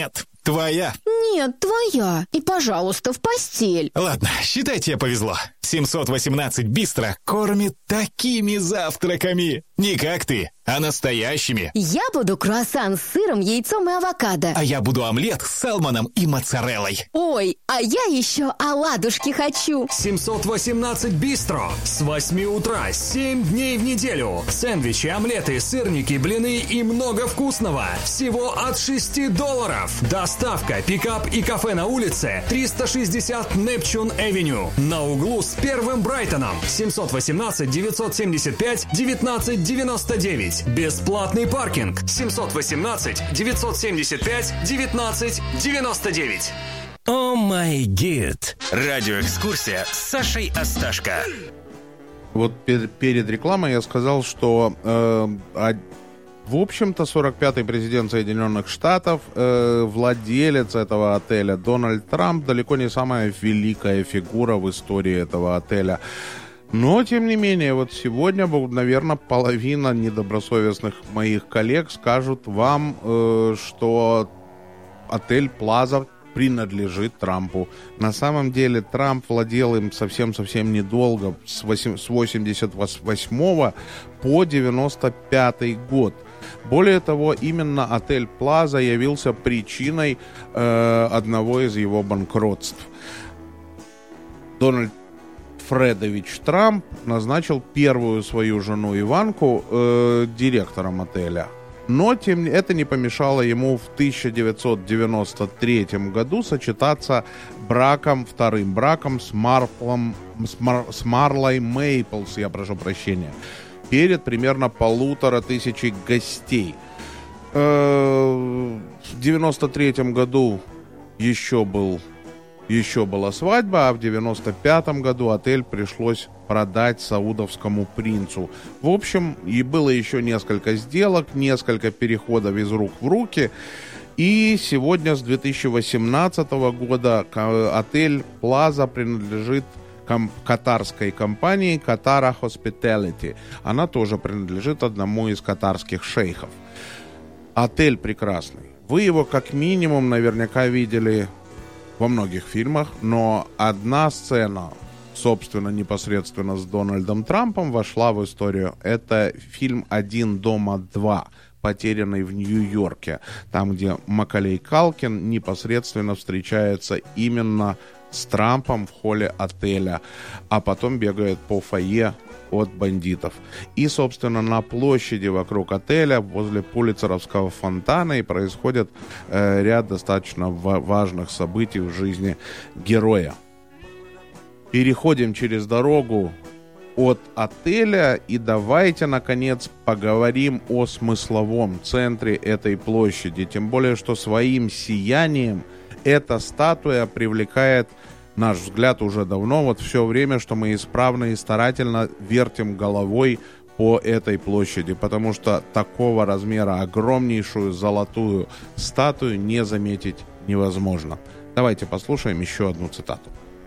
твоя. Нет, твоя. И, пожалуйста, в постель. Ладно, считай, тебе повезло. семьсот восемнадцать Бистро кормит такими завтраками. Не как ты, а настоящими. Я буду круассан с сыром, яйцом и авокадо. А я буду омлет с салмоном и моцареллой. Ой, а я еще оладушки хочу. семьсот восемнадцать Бистро. С восьми утра, семь дней в неделю. Сэндвичи, омлеты, сырники, блины и много вкусного. Всего от шести долларов. Доставка, пикап и кафе на улице триста шестьдесят Непчун Эвеню. На углу с Первым Брайтоном. семьсот восемнадцать девятьсот семьдесят пять девятнадцать девяносто девять. Бесплатный паркинг. семьсот восемнадцать девятьсот семьдесят пять девятнадцать девяносто девять. О май гид. Радиоэкскурсия с Сашей Асташко. Вот пер- перед рекламой я сказал, что э, а, в общем-то сорок пятый президент Соединенных Штатов, э, владелец этого отеля Дональд Трамп, далеко не самая великая фигура в истории этого отеля. Но, тем не менее, вот сегодня, наверное, половина недобросовестных моих коллег скажут вам, э, что отель Плаза принадлежит Трампу. На самом деле Трамп владел им совсем-совсем недолго, с восемьдесят восьмого по девяносто пятый год. Более того, именно отель Плаза явился причиной э, одного из его банкротств. Дональд Фредович Трамп назначил первую свою жену Иванку э, директором отеля. Но тем, это не помешало ему в тысяча девятьсот девяносто третьем году сочетаться браком, вторым браком с, Марплом, с, Мар, с Марлой Мейплс, я прошу прощения, перед примерно полутора тысячей гостей. Э, в девяносто третьем году еще был Еще была свадьба, а в девяносто пятом году отель пришлось продать саудовскому принцу. В общем, и было еще несколько сделок, несколько переходов из рук в руки. И сегодня, с две тысячи восемнадцатого года, отель Плаза принадлежит ком- катарской компании Qatar Hospitality. Она тоже принадлежит одному из катарских шейхов. Отель прекрасный. Вы его как минимум наверняка видели во многих фильмах, но одна сцена, собственно, непосредственно с Дональдом Трампом вошла в историю. Это фильм «Один дома два», потерянный в Нью-Йорке, там, где Маколей Калкин непосредственно встречается именно с Трампом в холле отеля, а потом бегает по фойе от бандитов. И, собственно, на площади вокруг отеля, возле Пулитцеровского фонтана, и происходит э, ряд достаточно ва- важных событий в жизни героя. Переходим через дорогу от отеля и давайте, наконец, поговорим о смысловом центре этой площади. Тем более, что своим сиянием эта статуя привлекает наш взгляд уже давно, вот все время, что мы исправно и старательно вертим головой по этой площади, потому что такого размера огромнейшую золотую статую не заметить невозможно. Давайте послушаем еще одну цитату.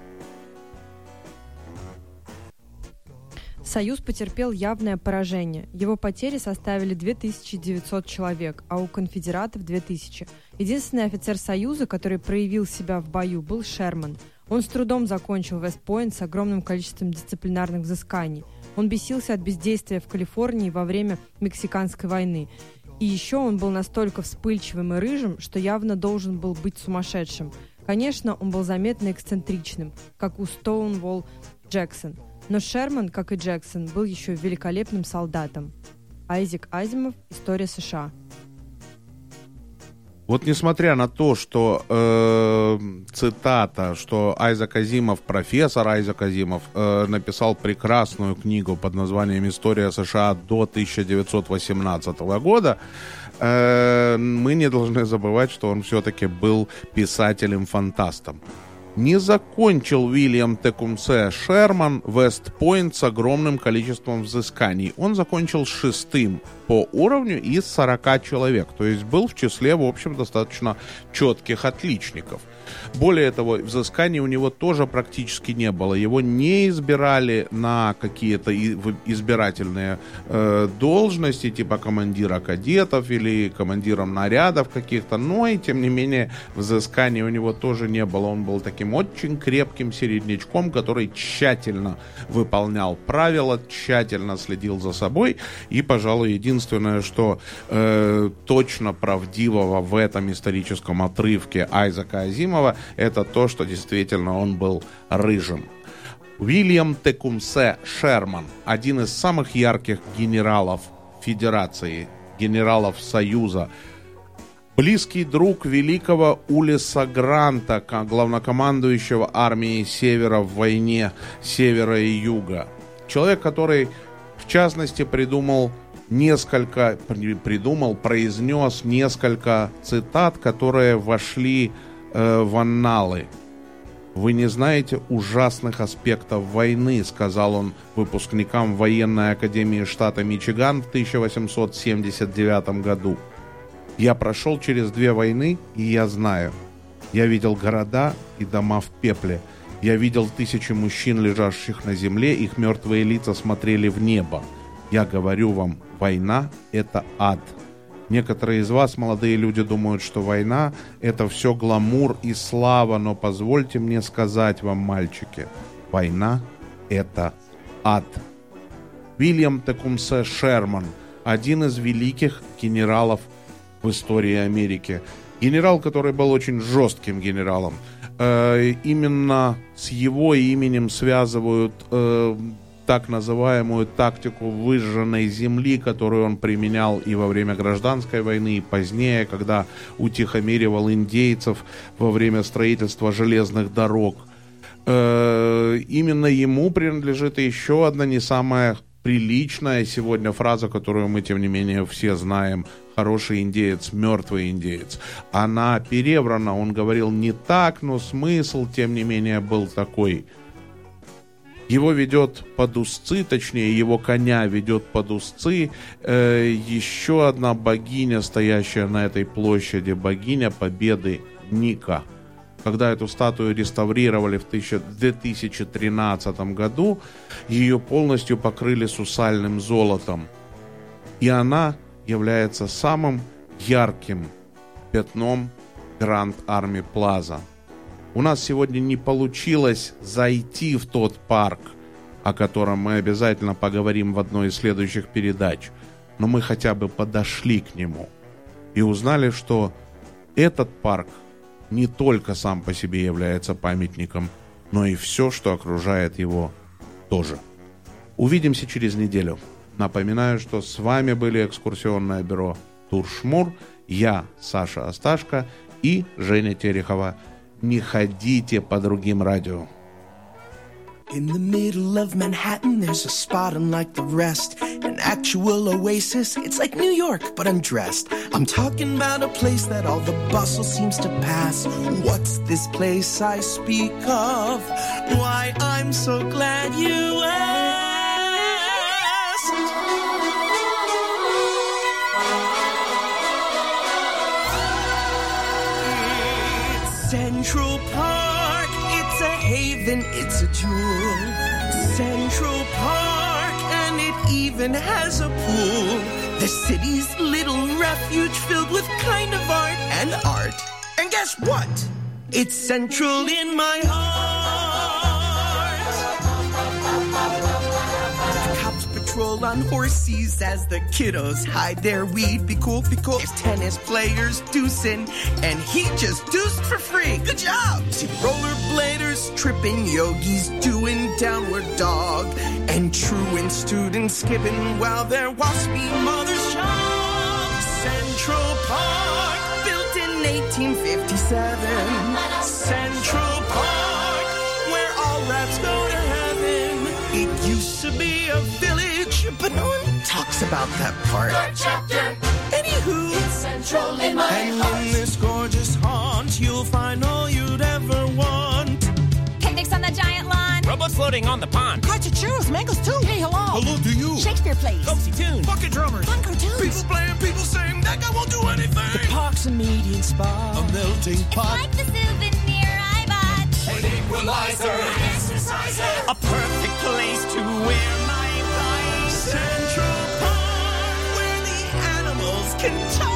Союз потерпел явное поражение. Его потери составили две тысячи девятьсот человек, а у конфедератов две тысячи. Единственный офицер Союза, который проявил себя в бою, был Шерман. Он с трудом закончил Вест-Пойнт с огромным количеством дисциплинарных взысканий. Он бесился от бездействия в Калифорнии во время Мексиканской войны. И еще он был настолько вспыльчивым и рыжим, что явно должен был быть сумасшедшим. Конечно, он был заметно эксцентричным, как у Стоунволл Джексон. Но Шерман, как и Джексон, был еще великолепным солдатом. Айзек Азимов. История США. Вот несмотря на то, что э, цитата, что Айзек Азимов, профессор Айзек Азимов, э, написал прекрасную книгу под названием «История США до тысяча девятьсот восемнадцатого года», э, мы не должны забывать, что он все-таки был писателем-фантастом. Не закончил Уильям Текумсе Шерман Вест-Пойнт с огромным количеством взысканий. Он закончил шестым по уровню из сорока человек. То есть был в числе, в общем, достаточно четких отличников. Более того, взысканий у него тоже практически не было. Его не избирали на какие-то избирательные э, должности, типа командира кадетов или командиром нарядов каких-то, но и, тем не менее, взысканий у него тоже не было. Он был таким очень крепким середнячком, который тщательно выполнял правила, тщательно следил за собой. И, пожалуй, единственное, что э, точно правдивого в этом историческом отрывке Айзека Азимова, это то, что действительно он был рыжим. Уильям Текумсе Шерман, один из самых ярких генералов Федерации, генералов Союза, близкий друг великого Улиса Гранта, главнокомандующего армией Севера в войне Севера и Юга. Человек, который, в частности, придумал несколько, придумал, произнес несколько цитат, которые вошли э, в анналы. «Вы не знаете ужасных аспектов войны», — сказал он выпускникам военной академии штата Мичиган в тысяча восемьсот семьдесят девятом году. «Я прошел через две войны, и я знаю. Я видел города и дома в пепле. Я видел тысячи мужчин, лежащих на земле, их мертвые лица смотрели в небо. Я говорю вам, война — это ад. Некоторые из вас, молодые люди, думают, что война — это все гламур и слава, но позвольте мне сказать вам, мальчики, война — это ад». Уильям Текумсе Шерман, один из великих генералов в истории Америки. Генерал, который был очень жестким генералом. Э, именно с его именем связывают э, так называемую тактику выжженной земли, которую он применял и во время гражданской войны, и позднее, когда утихомиривал индейцев во время строительства железных дорог. Э, именно ему принадлежит еще одна не самая приличная сегодня фраза, которую мы, тем не менее, все знаем: «Хороший индеец, мертвый индеец». Она переврана, он говорил не так, но смысл, тем не менее, был такой. Его ведет под узцы, точнее, его коня ведет под узцы э, еще одна богиня, стоящая на этой площади, богиня Победы Ника. Когда эту статую реставрировали в две тысячи тринадцатом году, ее полностью покрыли сусальным золотом. И она является самым ярким пятном Гранд Арми Плаза. У нас сегодня не получилось зайти в тот парк, о котором мы обязательно поговорим в одной из следующих передач, но мы хотя бы подошли к нему и узнали, что этот парк не только сам по себе является памятником, но и все, что окружает его, тоже. Увидимся через неделю. Напоминаю, что с вами были экскурсионное бюро «Туршмур», я, Саша Осташко, и Женя Терехова. Не ходите по другим радио. In the middle of Manhattan, there's a spot unlike the rest. An actual oasis, it's like New York, but undressed. I'm talking about a place that all the bustle seems to pass. What's this place I speak of? Why, I'm so glad you asked. It's Central Park, it's a haven, it's a jewel. Central Park, and it even has a pool. The city's little refuge filled with kind of art and art. And guess what? It's central in my heart. The cops patrol on horses as the kiddos hide their weed. Be cool, be cool. There's tennis players deucing, and he just deuced for free. Good job! See rollerbladers tripping, yogis doing downward dog, and truant students skipping while their waspy mothers shop. Central Park, built in eighteen fifty-seven. Central Park, where all rats go to heaven. It used to be a village, but no one talks about that part. Anywho, it's central in my and heart. In this gorgeous haunt, you'll find all you'd ever want. Picnics on the giant lawn. Robots floating on the pond. How'd you choose? Mangoes too. Hey, hello. Hello to you. Shakespeare plays. Cozy tunes. Bucket drummers. Fun cartoons. People playing, people sing. That guy won't do anything. The park's a meeting spot. A melting pot. Like the souvenir I bought. An equalizer. An exerciser. A perfect place to wear my pride. Central Park, where the animals can talk.